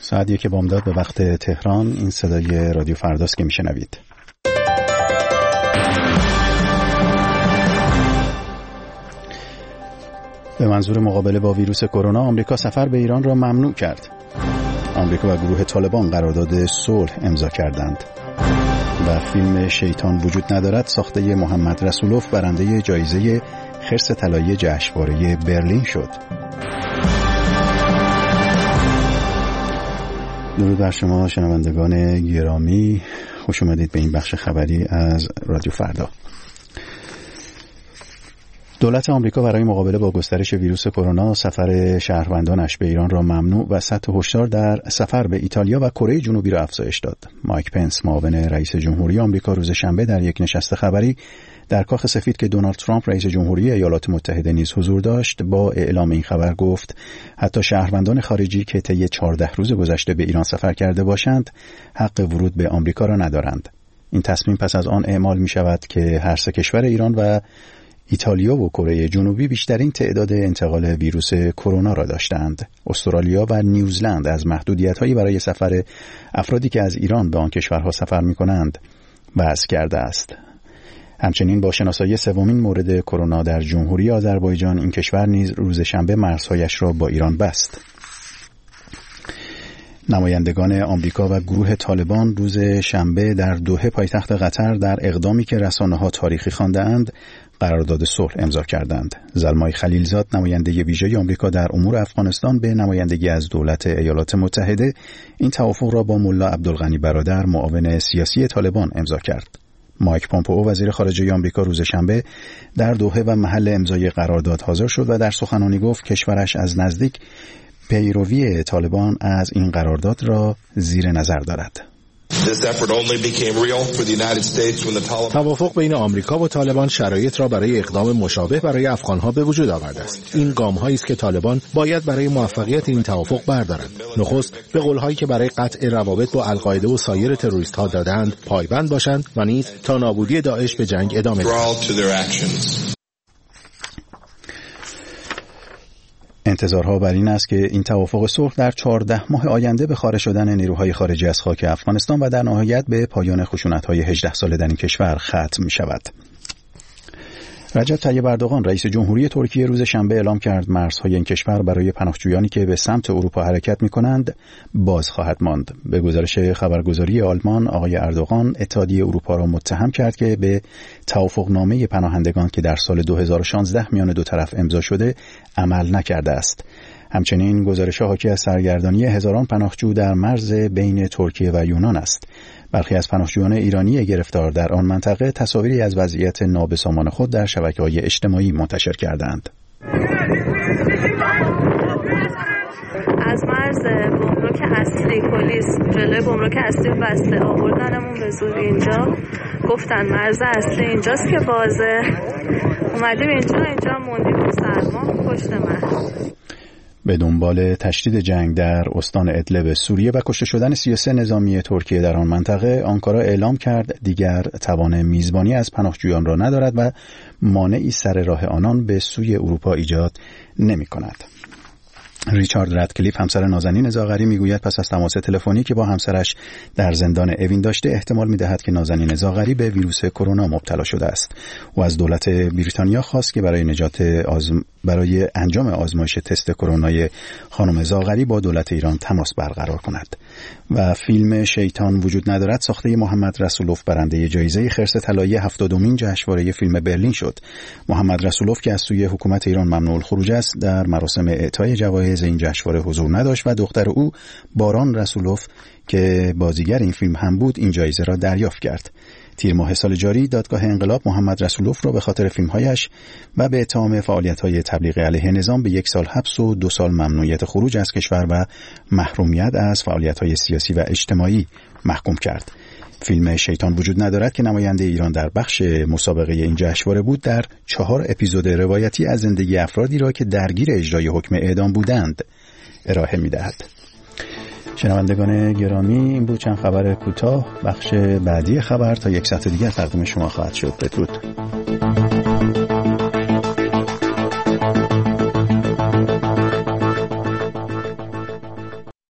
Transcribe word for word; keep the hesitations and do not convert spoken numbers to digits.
ساعت یک بامداد به وقت تهران. این صدای رادیو فرداست که میشنوید. به منظور مقابله با ویروس کرونا آمریکا سفر به ایران را ممنوع کرد. آمریکا و گروه طالبان قرارداد صلح امضا کردند. و فیلم شیطان وجود ندارد ساخته محمد رسولوف برنده جایزه خرس طلایی جشنواره برلین شد. درود بر شما شنوندگان گرامی، خوش اومدید به این بخش خبری از رادیو فردا. دولت آمریکا برای مقابله با گسترش ویروس کرونا سفر شهروندانش به ایران را ممنوع و سطح هشدار در سفر به ایتالیا و کره جنوبی را افزایش داد. مایک پنس، معاون رئیس جمهوری آمریکا، روز شنبه در یک نشست خبری در کاخ سفید که دونالد ترامپ رئیس جمهوری ایالات متحده نیز حضور داشت، با اعلام این خبر گفت حتی شهروندان خارجی که طی چهارده روز گذشته به ایران سفر کرده باشند، حق ورود به آمریکا را ندارند. این تصمیم پس از آن اعمال می شود که هر سه کشور ایران و ایتالیا و کره جنوبی بیشترین تعداد انتقال ویروس کرونا را داشتند. استرالیا و نیوزلند از محدودیت‌هایی برای سفر افرادی که از ایران به آن کشورها سفر می‌کنند وضع کرده است. همچنین با شناسایی سومین مورد کرونا در جمهوری آذربایجان، این کشور نیز روز شنبه مرزهایش را با ایران بست. نمایندگان آمریکا و گروه طالبان روز شنبه در دوحه پایتخت قطر در اقدامی که رسانه‌ها تاریخی خوانده‌اند قرارداد صلح امضا کردند. زلمای خلیلزاد، نماینده ویژه آمریکا در امور افغانستان به نمایندگی از دولت ایالات متحده، این توافق را با ملا عبدالغنی برادر، معاون سیاسی طالبان، امضا کرد. مایک پومپئو، وزیر خارجه آمریکا، روز شنبه در دوحه و محل امضای قرارداد حاضر شد و در سخنرانی گفت کشورش از نزدیک پیروی طالبان از این قرارداد را زیر نظر دارد. توافق بین آمریکا و طالبان شرایط را برای اقدام مشابه برای افغانها به وجود آورده است. این گام‌هایی است که طالبان باید برای موفقیت این توافق بردارند. نخست به قول‌هایی که برای قطع روابط با القاعده و سایر تروریست‌ها دادند پایبند باشند و نیز تا نابودی داعش به جنگ ادامه دهند. انتظارها بر این است که این توافق صلح در چهارده ماه آینده به خارج شدن نیروهای خارجی از خاک افغانستان و در نهایت به پایان خشونت‌های هجده ساله در این کشور ختم می‌شود. رجب طیب اردوغان، رئیس جمهوری ترکیه، روز شنبه اعلام کرد مرزهای این کشور برای پناهجویانی که به سمت اروپا حرکت می‌کنند باز خواهد ماند. به گزارش خبرگزاری آلمان، آقای اردوغان اتحادیه اروپا را متهم کرد که به توافقنامه پناهندگان که در سال دو هزار و شانزده میان دو طرف امضا شده عمل نکرده است. همچنین گزارش‌ها حاکی از سرگردانی هزاران پناهجو در مرز بین ترکیه و یونان است. برخی از پناهجویان ایرانی گرفتار در آن منطقه تصاویری از وضعیت نابسامان خود در شبکه‌های اجتماعی منتشر کردند. از مرز گمرک اصلی پلیس جلوی گمرک اصلی بسته آوردنمون به زور اینجا، گفتن مرز اصلی اینجاست که بازه. اومدیم اینجا اینجا موندیم تو سرما پشت مرز. به دنبال تشدید جنگ در استان ادلب سوریه و کشته شدن سی و سه نظامی ترکیه در آن منطقه، آنکارا اعلام کرد دیگر توان میزبانی از پناهجویان را ندارد و مانعی سر راه آنان به سوی اروپا ایجاد نمی کند. ریچارد رادکلیف، همسر نازنین زاغری، میگوید پس از تماس تلفنی که با همسرش در زندان اوین داشته، احتمال میدهد که نازنین زاغری به ویروس کرونا مبتلا شده است. او از دولت بریتانیا خواست که برای نجات آزم... برای انجام آزمایش تست کرونای خانم زاغری با دولت ایران تماس برقرار کند. و فیلم شیطان وجود ندارد ساخته محمد رسولوف برنده جایزه خرس طلایی هفتادمین جشنواره فیلم برلین شد. محمد رسولوف که از سوی حکومت ایران ممنوع الخروج است، در مراسم اعطای جوایز این جشنواره حضور نداشت و دختر او باران رسولوف که بازیگر این فیلم هم بود این جایزه را دریافت کرد. تیر ماه سال جاری دادگاه انقلاب محمد رسولوف را به خاطر فیلم‌هایش و به اتهام فعالیت‌های تبلیغ علیه نظام به یک سال حبس و دو سال ممنوعیت خروج از کشور و محرومیت از فعالیت‌های سیاسی و اجتماعی محکوم کرد. فیلم شیطان وجود ندارد که نماینده ایران در بخش مسابقه این جشنواره بود، در چهار اپیزود روایتی از زندگی افرادی را که درگیر اجرای حکم اعدام بودند ارائه می‌دهد. شنوندگان گرامی، این بود چند خبر کوتاه. بخش بعدی خبر تا یک ساعت دیگر تقدیم شما خواهد شد. بدرود.